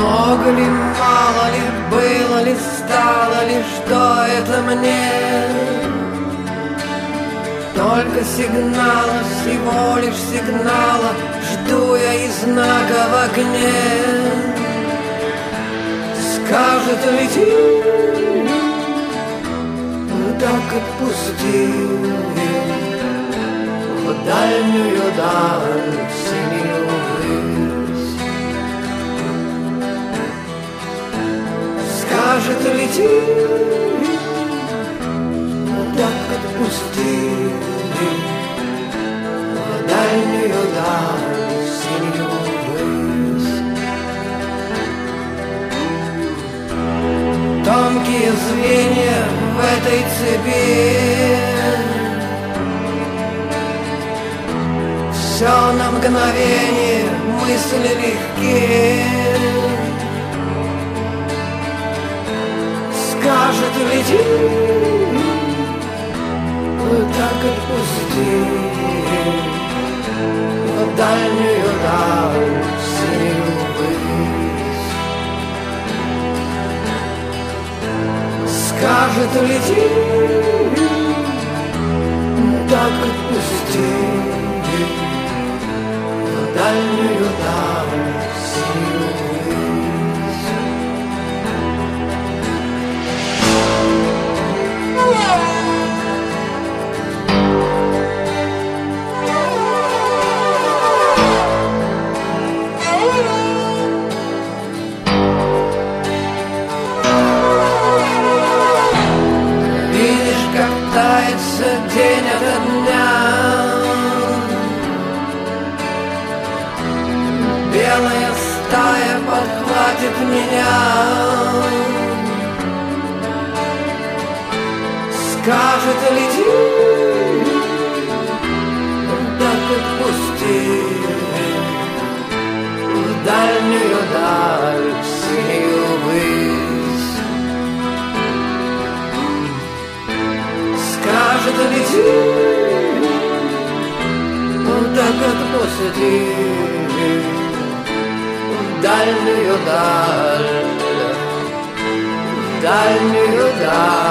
Много ли, мало ли, было ли, стало ли, что это мне? Только сигнала, всего лишь сигнала, жду я и знака в окне. Скажет лети, так отпусти в дальнюю даль, синюю высь. Скажет лети, так отпусти в дальнюю даль, синюю высь. Тонкие звенья в этой цепи, все на мгновение, мысли легкие. Скажет лети, так отпусти в дальнюю даль, синюю высь. Скажет лети, так отпусти в дальнюю даль, синюю высь. Тается день ото дня, белая стая подхватит меня. Скажет лети, так отпусти в дальнюю даль, синюю высь. Скажет лети, так отпусти в дальнюю даль, в дальнюю даль.